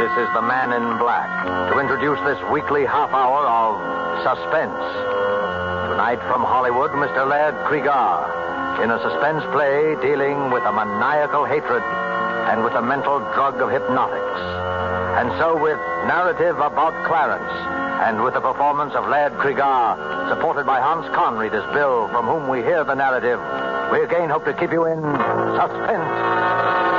This is the Man in Black, to introduce this weekly half hour of suspense. Tonight from Hollywood, Mr. Laird Cregar, in a suspense play dealing with a maniacal hatred and with the mental drug of hypnotics. And so with narrative about Clarence, and with the performance of Laird Cregar, supported by Hans Conried as Bill, from whom we hear the narrative, we again hope to keep you in suspense.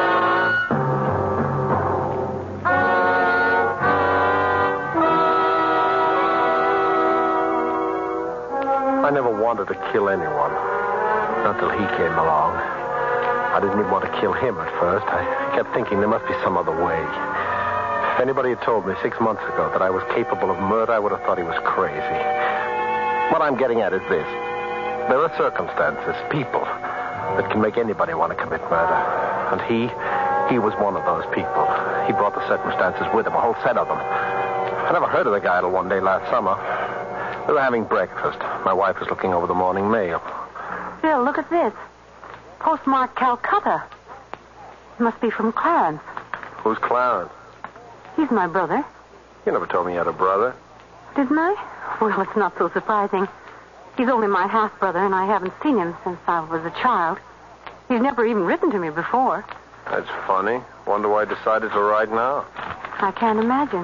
I never wanted to kill anyone. Not till he came along. I didn't even want to kill him at first. I kept thinking there must be some other way. If anybody had told me 6 months ago that I was capable of murder, I would have thought he was crazy. What I'm getting at is this. There are circumstances, people, that can make anybody want to commit murder. And he was one of those people. He brought the circumstances with him, a whole set of them. I never heard of the guy till one day last summer. We were having breakfast. My wife was looking over the morning mail. Bill, look at this. Postmarked Calcutta. It must be from Clarence. Who's Clarence? He's my brother. You never told me you had a brother. Didn't I? Well, it's not so surprising. He's only my half-brother, and I haven't seen him since I was a child. He's never even written to me before. That's funny. Wonder why he decided to write now. I can't imagine.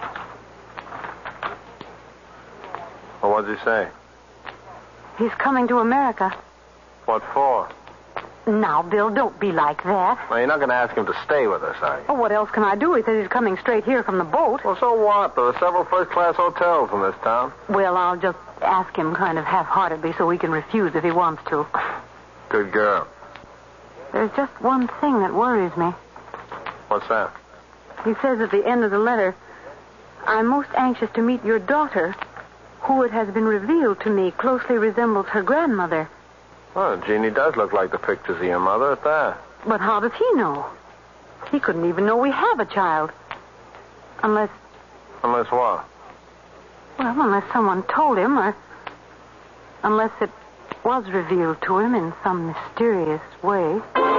Well, what did he say? He's coming to America. What for? Now, Bill, don't be like that. Well, you're not going to ask him to stay with us, are you? Oh, what else can I do? He says he's coming straight here from the boat. Well, so what? There are several first-class hotels in this town. Well, I'll just ask him kind of half-heartedly so he can refuse if he wants to. Good girl. There's just one thing that worries me. What's that? He says at the end of the letter, I'm most anxious to meet your daughter, who, it has been revealed to me, closely resembles her grandmother. Well, Jeannie does look like the pictures of your mother at that. But how does he know? He couldn't even know we have a child. Unless... Unless what? Well, unless someone told him, or... unless it was revealed to him in some mysterious way.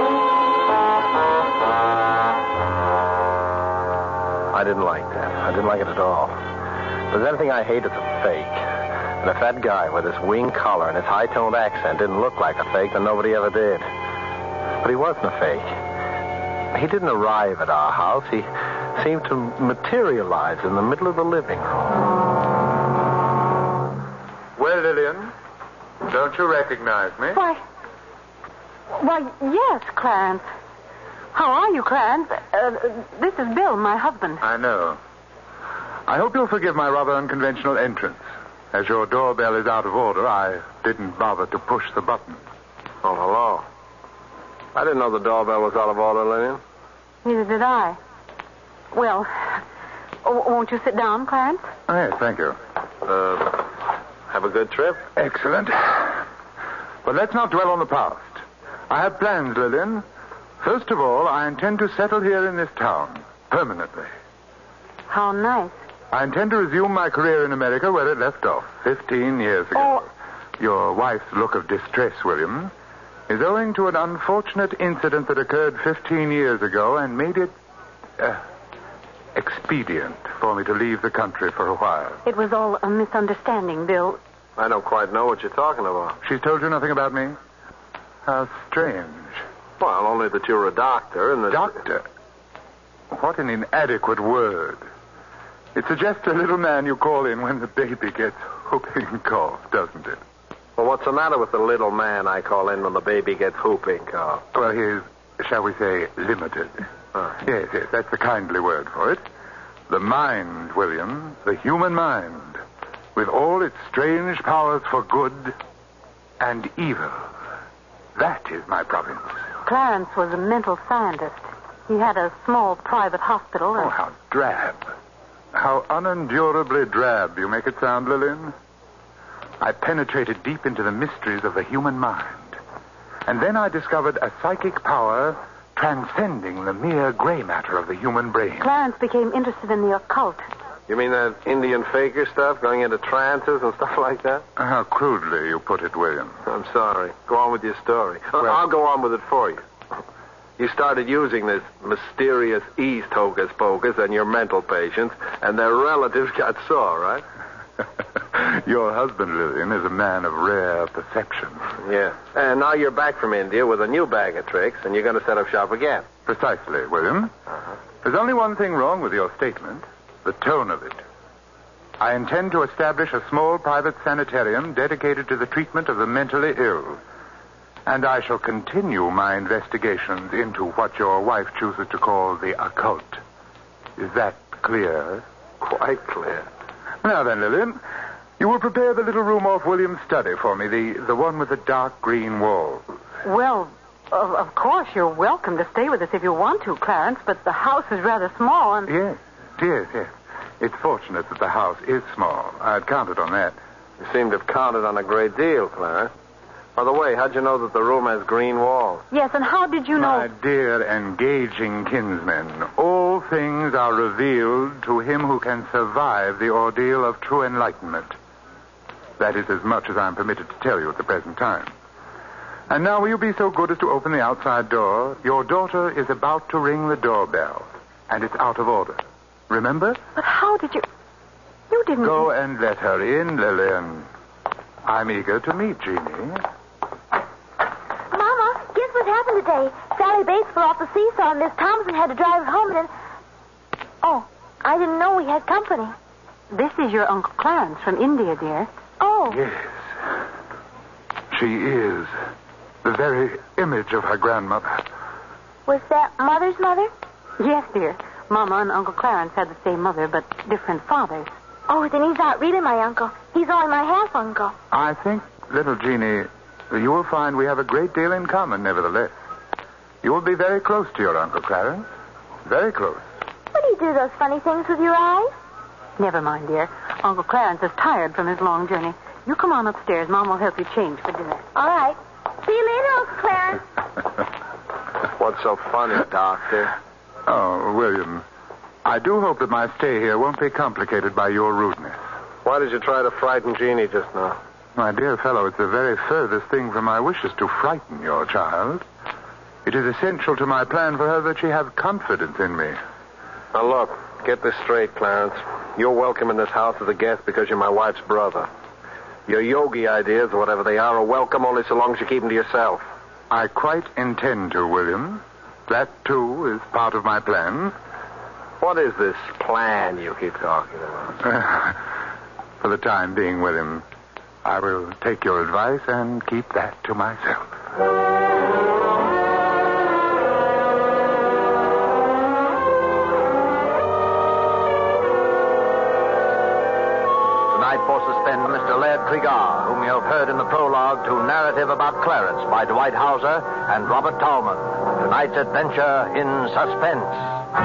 I didn't like that. I didn't like it at all. If there's anything I hate, it's a fake. And if that guy with his wing collar and his high-toned accent didn't look like a fake, then nobody ever did. But he wasn't a fake. He didn't arrive at our house. He seemed to materialize in the middle of the living room. Well, Lillian, don't you recognize me? Why, yes, Clarence. How are you, Clarence? This is Bill, my husband. I know. I hope you'll forgive my rather unconventional entrance. As your doorbell is out of order, I didn't bother to push the button. Oh, hello. I didn't know the doorbell was out of order, Lillian. Neither did I. Well, won't you sit down, Clarence? Oh, yes, thank you. Have a good trip? Excellent. But let's not dwell on the past. I have plans, Lillian. First of all, I intend to settle here in this town, permanently. How nice. I intend to resume my career in America where it left off 15 years ago. Oh. Your wife's look of distress, William, is owing to an unfortunate incident that occurred 15 years ago and made it expedient for me to leave the country for a while. It was all a misunderstanding, Bill. I don't quite know what you're talking about. She's told you nothing about me? How strange. Well, only that you're a doctor and that... Doctor? What an inadequate word. It suggests a little man you call in when the baby gets whooping cough, doesn't it? Well, what's the matter with the little man I call in when the baby gets whooping cough? Well, he's, shall we say, limited. Yes, that's the kindly word for it. The mind, William, the human mind, with all its strange powers for good and evil. That is my province. Clarence was a mental scientist. He had a small private hospital. Oh, how drab. How unendurably drab you make it sound, Lillian. I penetrated deep into the mysteries of the human mind. And then I discovered a psychic power transcending the mere gray matter of the human brain. Clarence became interested in the occult. You mean that Indian faker stuff, going into trances and stuff like that? How crudely you put it, William. I'm sorry. Go on with your story. Well, I'll go on with it for you. You started using this mysterious East hocus-pocus on your mental patients, and their relatives got sore, right? Your husband, Lillian, is a man of rare perception. Yeah. And now you're back from India with a new bag of tricks, and you're going to set up shop again. Precisely, William. Uh-huh. There's only one thing wrong with your statement, the tone of it. I intend to establish a small private sanitarium dedicated to the treatment of the mentally ill. And I shall continue my investigations into what your wife chooses to call the occult. Is that clear? Quite clear. Now then, Lillian, you will prepare the little room off William's study for me, the one with the dark green walls. Well, of course, you're welcome to stay with us if you want to, Clarence, but the house is rather small and... Yes. It's fortunate that the house is small. I'd counted on that. You seem to have counted on a great deal, Clarence. By the way, how'd you know that the room has green walls? Yes, and how did you know... My dear engaging kinsmen, all things are revealed to him who can survive the ordeal of true enlightenment. That is as much as I'm permitted to tell you at the present time. And now will you be so good as to open the outside door? Your daughter is about to ring the doorbell, and it's out of order. Remember? But how did you... You didn't... Go and let her in, Lillian. I'm eager to meet Jeannie. Mama, guess what happened today? Sally Bates fell off the seesaw and Miss Thompson had to drive her home and then... Oh, I didn't know we had company. This is your Uncle Clarence from India, dear. Oh. Yes. She is the very image of her grandmother. Was that Mother's mother? Yes, dear. Mama and Uncle Clarence had the same mother, but different fathers. Oh, then he's not really my uncle. He's only my half-uncle. I think, little Jeannie, you will find we have a great deal in common, nevertheless. You will be very close to your Uncle Clarence. Very close. What do you do those funny things with your eyes? Never mind, dear. Uncle Clarence is tired from his long journey. You come on upstairs. Mom will help you change for dinner. All right. See you later, Uncle Clarence. What's so funny, Doctor? Oh, William, I do hope that my stay here won't be complicated by your rudeness. Why did you try to frighten Jeannie just now? My dear fellow, it's the very furthest thing from my wishes to frighten your child. It is essential to my plan for her that she have confidence in me. Now, look, get this straight, Clarence. You're welcome in this house as a guest because you're my wife's brother. Your yogi ideas, or whatever they are welcome only so long as you keep them to yourself. I quite intend to, William. That, too, is part of my plan. What is this plan you keep talking about? For the time being, William, I will take your advice and keep that to myself. Tonight for Suspense, Mr. Laird Cregar, whom you have heard in the prologue to Narrative About Clarence by Dwight Hauser and Robert Tallman. Tonight's adventure in suspense.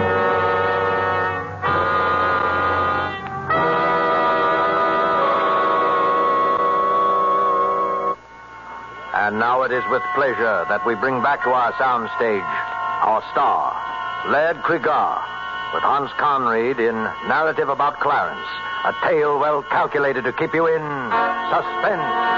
And now it is with pleasure that we bring back to our soundstage our star, Laird Cregar, with Hans Conried in Narrative About Clarence, a tale well calculated to keep you in suspense.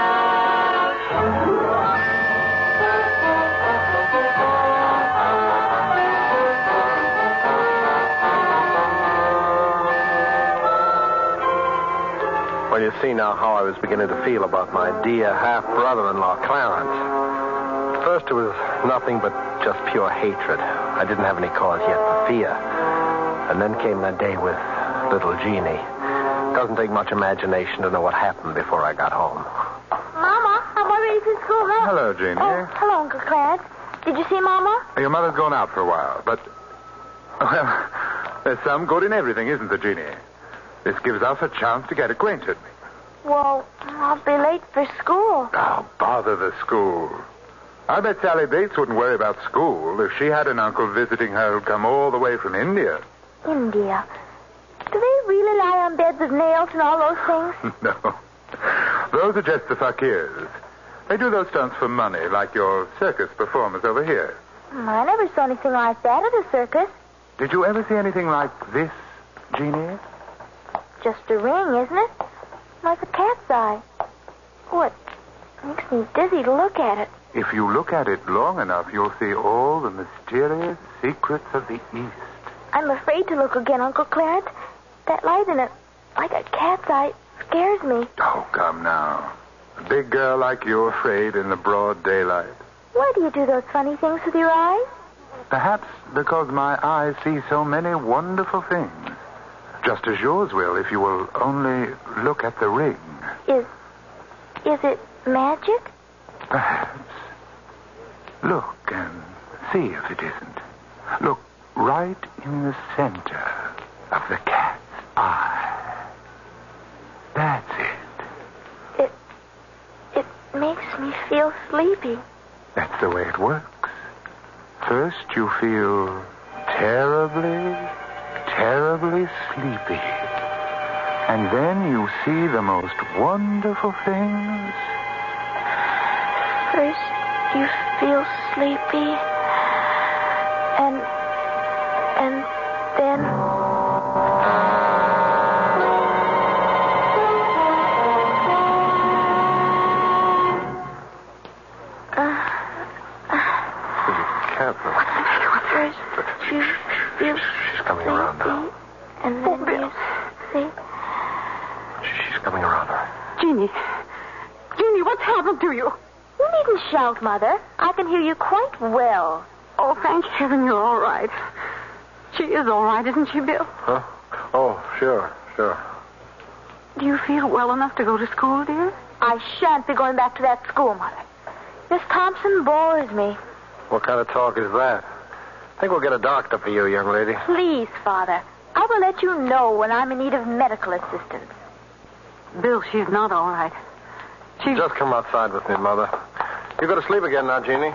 Well, you see now how I was beginning to feel about my dear half-brother-in-law, Clarence. First, it was nothing but just pure hatred. I didn't have any cause yet for fear. And then came that day with little Jeannie. Doesn't take much imagination to know what happened before I got home. Mama, I'm all ready for school, huh? Hello, Jeannie. Oh, hello, Uncle Clarence. Did you see Mama? Your mother's gone out for a while, but... Well, there's some good in everything, isn't there, Jeannie? This gives us a chance to get acquainted. Well, I'll be late for school. Oh, bother the school. I bet Sally Bates wouldn't worry about school if she had an uncle visiting her who'd come all the way from India. India. Do they really lie on beds of nails and all those things? No. Those are just the fakirs. They do those stunts for money, like your circus performers over here. I never saw anything like that at a circus. Did you ever see anything like this, Jeannie? Just a ring, isn't it? Like a cat's eye. Oh, it makes me dizzy to look at it. If you look at it long enough, you'll see all the mysterious secrets of the East. I'm afraid to look again, Uncle Clarence. That light in it, like a cat's eye, scares me. Oh, come now. A big girl like you afraid in the broad daylight. Why do you do those funny things with your eyes? Perhaps because my eyes see so many wonderful things. Just as yours will if you will only look at the ring. Is it magic? Perhaps. Look and see if it isn't. Look right in the center of the cat's eye. That's it. It makes me feel sleepy. That's the way it works. First you feel terribly, terribly sleepy. And then you see the most wonderful things. First you feel sleepy. And then... She's coming around now. And then you see... She's coming around her. Jeannie, what's happened to you? You needn't shout, Mother. I can hear you quite well. Oh, thank heaven you're all right. She is all right, isn't she, Bill? Huh? Oh, sure. Do you feel well enough to go to school, dear? I shan't be going back to that school, Mother. Miss Thompson bores me. What kind of talk is that? I think we'll get a doctor for you, young lady. Please, Father. I will let you know when I'm in need of medical assistance. Bill, she's not all right. Just come outside with me, Mother. You go to sleep again now, Jeannie.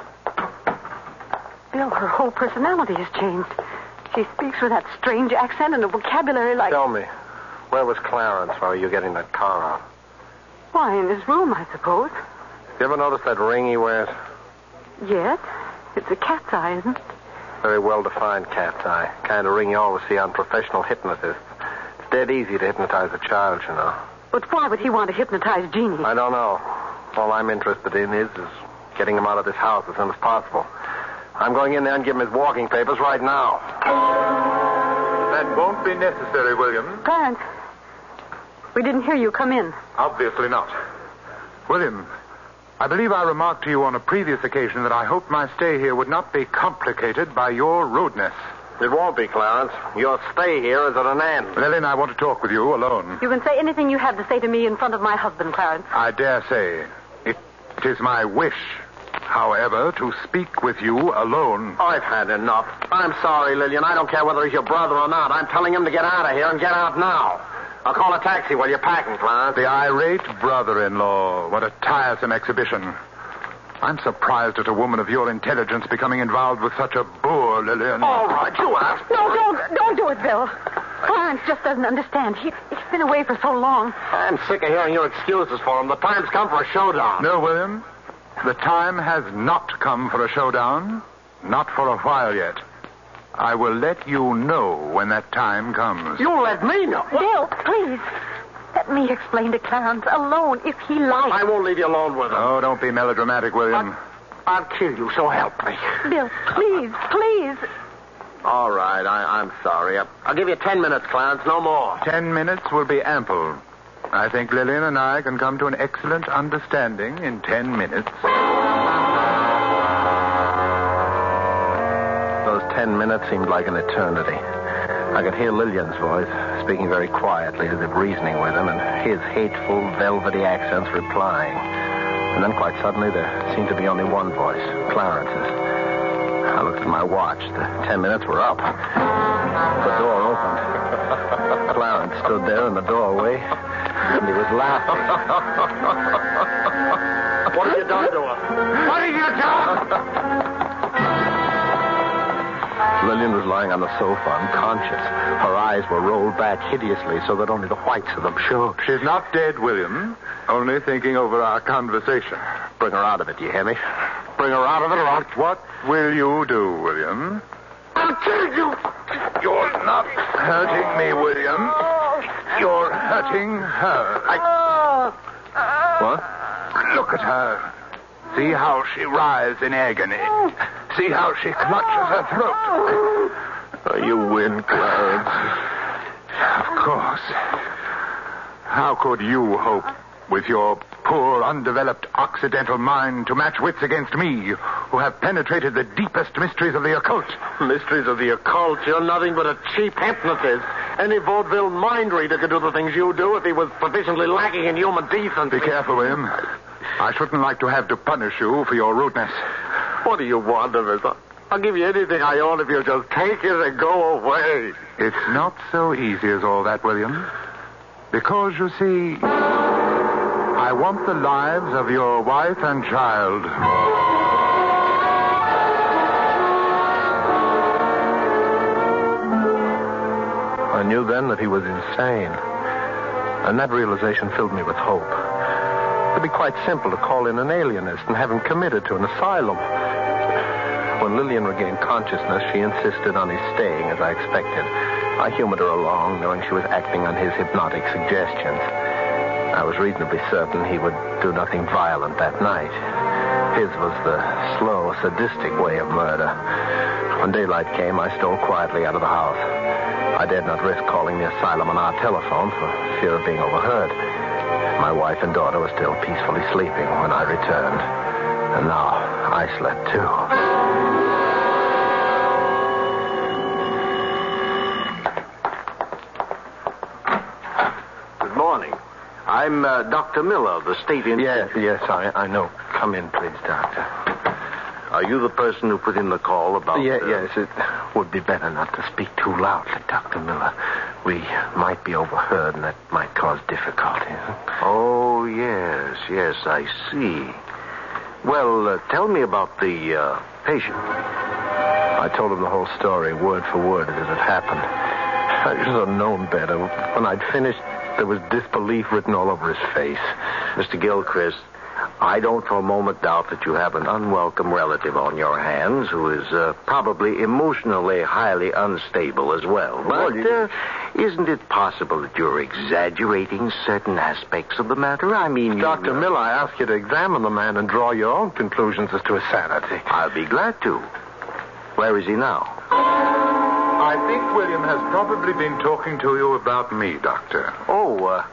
Bill, her whole personality has changed. She speaks with that strange accent and a vocabulary like... Tell me, where was Clarence while you were getting that car out? Why, in his room, I suppose. You ever notice that ring he wears? Yes. It's a cat's eye, isn't it? Very well-defined cat's eye. Kind of ring you always see on professional hypnotists. It's dead easy to hypnotize a child, you know. But why would he want to hypnotize Jeannie? I don't know. All I'm interested in is getting him out of this house as soon as possible. I'm going in there and give him his walking papers right now. That won't be necessary, William. Clarence, we didn't hear you come in. Obviously not. William, I believe I remarked to you on a previous occasion that I hoped my stay here would not be complicated by your rudeness. It won't be, Clarence. Your stay here is at an end. Lillian, I want to talk with you alone. You can say anything you have to say to me in front of my husband, Clarence. I dare say. It is my wish, however, to speak with you alone. I've had enough. I'm sorry, Lillian. I don't care whether he's your brother or not. I'm telling him to get out of here and get out now. I'll call a taxi while you're packing, Clarence. The irate brother-in-law. What a tiresome exhibition. I'm surprised at a woman of your intelligence becoming involved with such a boor, Lillian. All right, you asked. No, don't do it, Bill. Clarence just doesn't understand. He's been away for so long. I'm sick of hearing your excuses for him. The time's come for a showdown. No, William. The time has not come for a showdown. Not for a while yet. I will let you know when that time comes. You'll let me know. Bill, please. Let me explain to Clarence alone if he likes. I won't leave you alone with him. Oh, don't be melodramatic, William. I'll kill you, so help me. Bill, please. All right, I'm sorry. I'll give you 10 minutes, Clarence, no more. 10 minutes will be ample. I think Lillian and I can come to an excellent understanding in 10 minutes. Those 10 minutes seemed like an eternity. I could hear Lillian's voice, speaking very quietly as if reasoning with him, and his hateful, velvety accents replying. And then quite suddenly there seemed to be only one voice, Clarence's. I looked at my watch. The 10 minutes were up. The door opened. Clarence stood there in the doorway, and he was laughing. What have you done to her? What have you done? Lillian was lying on the sofa, unconscious. Her eyes were rolled back hideously so that only the whites of them showed. She's not dead, William. Only thinking over our conversation. Bring her out of it, you hear me? Bring her out of it, or I'll... What will you do, William? I'll kill you! You're not hurting me, William. You're hurting her. What? Look at her. See how she writhes in agony. See how she clutches her throat. You win, Clarence. Of course. How could you hope, with your poor, undeveloped Occidental mind, to match wits against me, who have penetrated the deepest mysteries of the occult? Mysteries of the occult? You're nothing but a cheap hypnotist. Any vaudeville mind reader could do the things you do if he was sufficiently lacking in human decency. Be careful, William. I shouldn't like to have to punish you for your rudeness. What do you want of us? I'll give you anything I own if you'll just take it and go away. It's not so easy as all that, William. Because, you see, I want the lives of your wife and child. I knew then that he was insane. And that realization filled me with hope. It'd be quite simple to call in an alienist and have him committed to an asylum. When Lillian regained consciousness, she insisted on his staying, as I expected. I humored her along, knowing she was acting on his hypnotic suggestions. I was reasonably certain he would do nothing violent that night. His was the slow, sadistic way of murder. When daylight came, I stole quietly out of the house. I dared not risk calling the asylum on our telephone for fear of being overheard. My wife and daughter were still peacefully sleeping when I returned. And now I slept too. Good morning. I'm Dr. Miller of the State Institute. Yes, I know. Come in, please, Doctor. Are you the person who put in the call about... Yes, it would be better not to speak too loudly, Dr. Miller. We might be overheard, and that might cause difficulty. Oh, yes, I see. Well, tell me about the patient. I told him the whole story, word for word, as it had happened. I should have known better. When I'd finished, there was disbelief written all over his face. Mr. Gilchrist, I don't for a moment doubt that you have an unwelcome relative on your hands who is probably emotionally highly unstable as well. But isn't it possible that you're exaggerating certain aspects of the matter? I mean... Dr. Miller, I ask you to examine the man and draw your own conclusions as to his sanity. I'll be glad to. Where is he now? I think William has probably been talking to you about me, Doctor. Oh,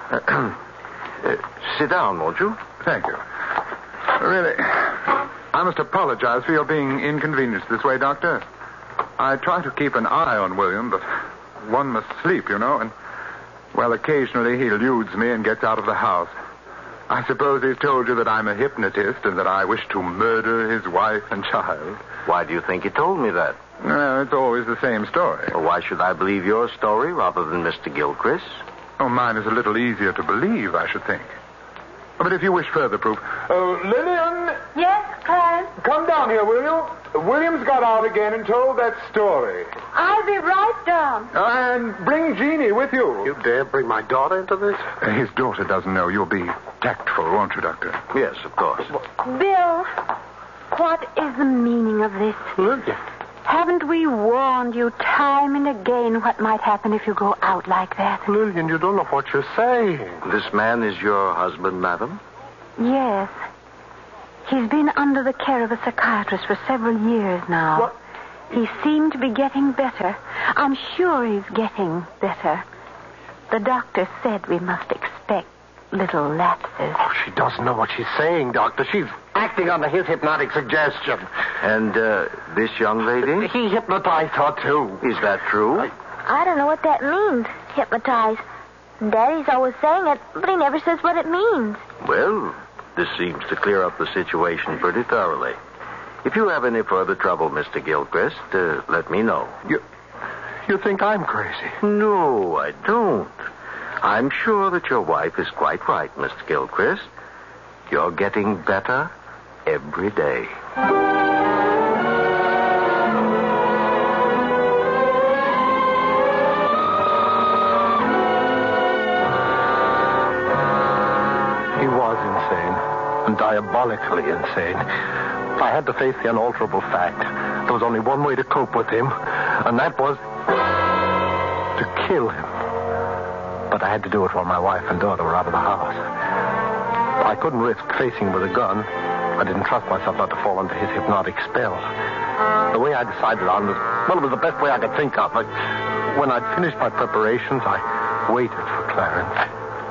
sit down, won't you? Thank you. Really, I must apologize for your being inconvenienced this way, Doctor. I try to keep an eye on William, but one must sleep, you know, and, well, occasionally he eludes me and gets out of the house. I suppose he's told you that I'm a hypnotist and that I wish to murder his wife and child. Why do you think he told me that? Well, it's always the same story. Well, why should I believe your story rather than Mr. Gilchrist? Oh, mine is a little easier to believe, I should think. But if you wish further proof... Lillian! Yes, Clarence? Come down here, will you? William's got out again and told that story. I'll be right down. And bring Jeannie with you. You dare bring my daughter into this? His daughter doesn't know. You'll be tactful, won't you, Doctor? Yes, of course. Bill, what is the meaning of this? Lillian. Haven't we warned you time and again what might happen if you go out like that? Lillian, you don't know what you're saying. This man is your husband, madam? Yes. He's been under the care of a psychiatrist for several years now. What? He seemed to be getting better. I'm sure he's getting better. The doctor said we must expect little lapses. Oh, she doesn't know what she's saying, Doctor. She's acting under his hypnotic suggestion. And this young lady? He hypnotized her, too. Is that true? I don't know what that means, hypnotize. Daddy's always saying it, but he never says what it means. Well, this seems to clear up the situation pretty thoroughly. If you have any further trouble, Mr. Gilchrist, let me know. You think I'm crazy? No, I don't. I'm sure that your wife is quite right, Mr. Gilchrist. You're getting better every day. He was insane, and diabolically insane. I had to face the unalterable fact. There was only one way to cope with him, and that was to kill him. But I had to do it while my wife and daughter were out of the house. I couldn't risk facing him with a gun. I didn't trust myself not to fall under his hypnotic spell. The way I decided on was the best way I could think of. When I'd finished my preparations, I waited for Clarence.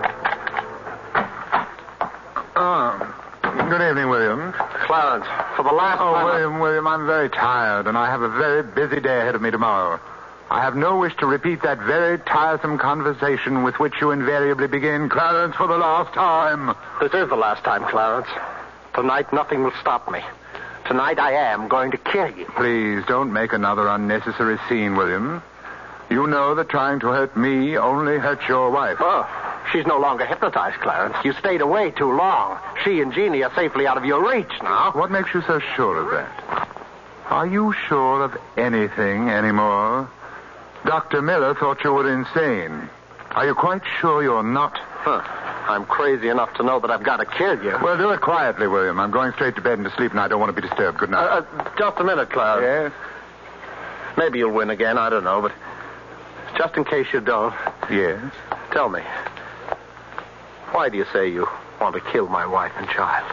Good evening, William. Clarence, for the last time... William, I'm very tired, and I have a very busy day ahead of me tomorrow. I have no wish to repeat that very tiresome conversation with which you invariably begin, Clarence, for the last time. This is the last time, Clarence. Tonight, nothing will stop me. Tonight, I am going to kill you. Please, don't make another unnecessary scene, William. You know that trying to hurt me only hurts your wife. Oh, she's no longer hypnotized, Clarence. You stayed away too long. She and Jeannie are safely out of your reach now. What makes you so sure of that? Are you sure of anything anymore? Dr. Miller thought you were insane. Are you quite sure you're not? I'm crazy enough to know that I've got to kill you. Well, do it quietly, William. I'm going straight to bed and to sleep, and I don't want to be disturbed. Good night. Just a minute, Clarence. Yes? Maybe you'll win again. I don't know, but just in case you don't. Yes? Tell me, why do you say you want to kill my wife and child?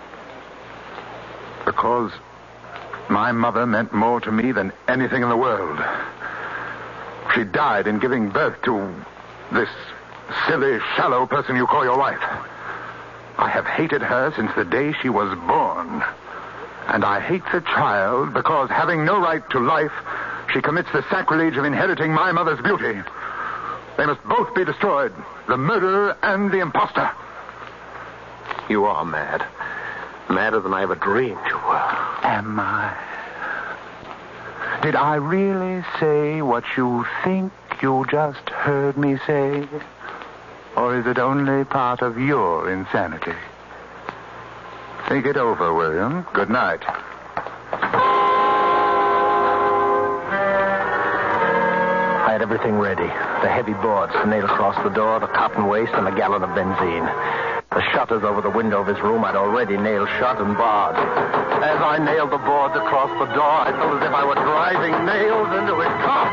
Because my mother meant more to me than anything in the world. She died in giving birth to this silly, shallow person you call your wife. I have hated her since the day she was born. And I hate the child because, having no right to life, she commits the sacrilege of inheriting my mother's beauty. They must both be destroyed, the murderer and the imposter. You are mad. Madder than I ever dreamed you were. Am I? Did I really say what you think you just heard me say? Or is it only part of your insanity? Think it over, William. Good night. I had everything ready. The heavy boards to nail across the door, the cotton waste, and a gallon of benzene. The shutters over the window of his room I'd already nailed shut and barred. As I nailed the boards across the door, I felt as if I were driving nails into his cock.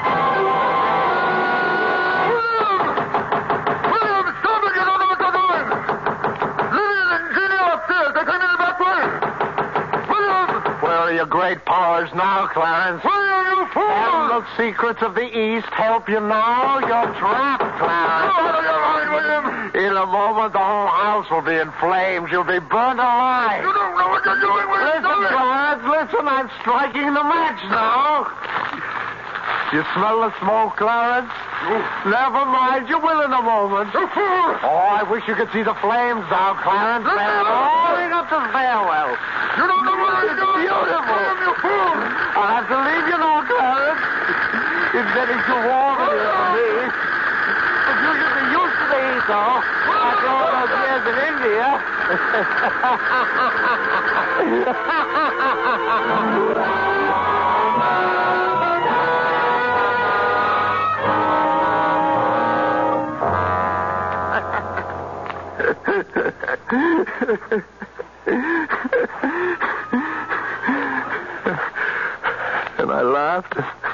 William, stop it! You don't know what you're doing! Lillian and Jeannie are upstairs. They came in the back way. William! Where are your great powers now, Clarence? William, you fool! And the secrets of the East help you now? You're trapped, Clarence. Go out of your mind, William! In a moment, the whole house will be in flames. You'll be burnt alive. You don't know what you're doing, William! Listen, Clarence, listen. I'm striking the match now. You smell the smoke, Clarence? Never mind. You will in a moment. Oh, I wish you could see the flames now, Clarence. They're roaring up the stairwell. You don't know what you're doing! Beautiful. William, you fool! I'll have to leave you now, Clarence. It's getting too warm here for me. But you should be used to the heat, though. After all those years in India. And I laughed.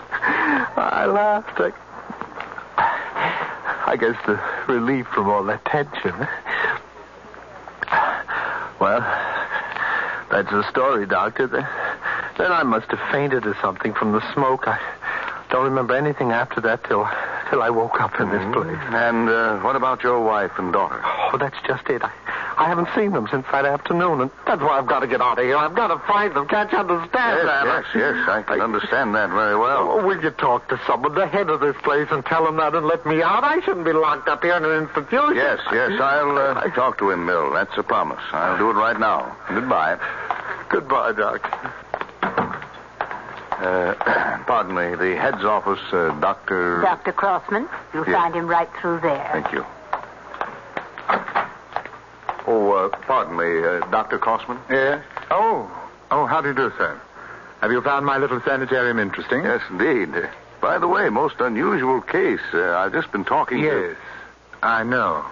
I guess the relief from all that tension. Well, that's the story, Doctor. Then I must have fainted or something from the smoke. I don't remember anything after that till I woke up in this place. And what about your wife and daughter? Oh, that's just it. I haven't seen them since that afternoon, and that's why I've got to get out of here. I've got to find them. Can't you understand that? Yes, I can understand that very well. Oh, will you talk to someone, the head of this place, and tell him that and let me out? I shouldn't be locked up here in an institution. Yes, I'll talk to him, Mill. That's a promise. I'll do it right now. Goodbye. Goodbye, Doc. Pardon me, the head's office, Dr. Dr. Crossman. You'll Yes. find him right through there. Thank you. Oh, pardon me, Dr. Crossman? Yes? Oh, how do you do, sir? Have you found my little sanitarium interesting? Yes, indeed. By the way, most unusual case. I've just been talking to... Yes, I know.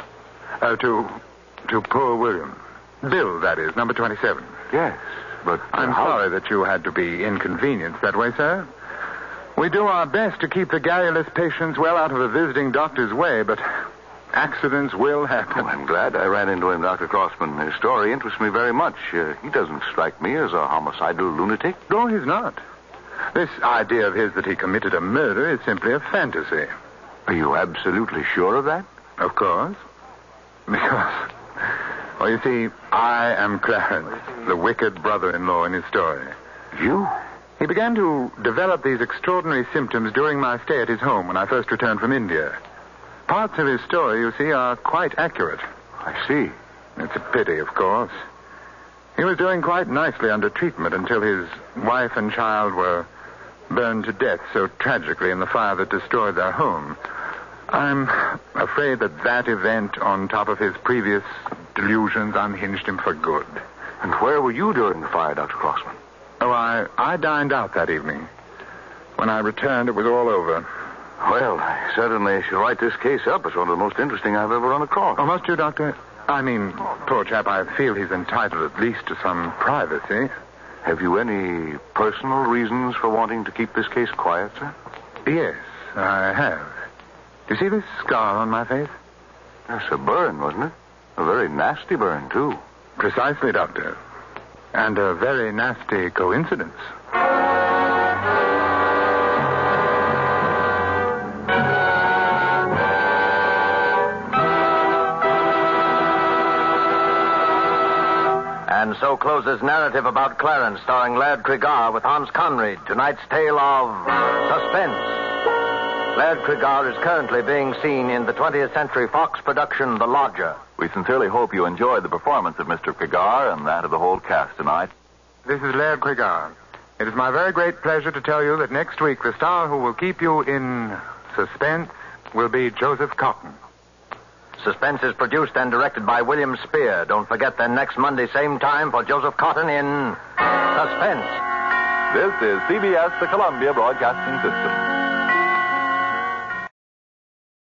To poor William. Bill, that is, number 27. Yes, but... I'm sorry that you had to be inconvenienced that way, sir. We do our best to keep the garrulous patients well out of a visiting doctor's way, but Accidents will happen. Oh, I'm glad I ran into him, Dr. Crossman. His story interests me very much. He doesn't strike me as a homicidal lunatic. No, he's not. This idea of his that he committed a murder is simply a fantasy. Are you absolutely sure of that? Of course. Because, well, you see, I am Clarence, the wicked brother-in-law in his story. You? He began to develop these extraordinary symptoms during my stay at his home when I first returned from India. Parts of his story, you see, are quite accurate. I see. It's a pity, of course. He was doing quite nicely under treatment until his wife and child were burned to death so tragically in the fire that destroyed their home. I'm afraid that event, on top of his previous delusions, unhinged him for good. And where were you during the fire, Dr. Crossman? Oh, I dined out that evening. When I returned, it was all over. Well, I certainly shall write this case up as one of the most interesting I've ever run across. Oh, must you, Doctor? I mean, poor chap, I feel he's entitled at least to some privacy. Have you any personal reasons for wanting to keep this case quiet, sir? Yes, I have. Do you see this scar on my face? That's a burn, wasn't it? A very nasty burn, too. Precisely, Doctor. And a very nasty coincidence. And so closes narrative about Clarence, starring Laird Cregar with Hans Conried. Tonight's tale of suspense. Laird Cregar is currently being seen in the 20th Century Fox production, The Lodger. We sincerely hope you enjoyed the performance of Mr. Cregar and that of the whole cast tonight. This is Laird Cregar. It is my very great pleasure to tell you that next week the star who will keep you in suspense will be Joseph Cotton. Suspense is produced and directed by William Spear. Don't forget then next Monday, same time, for Joseph Cotton in Suspense. This is CBS, the Columbia Broadcasting System.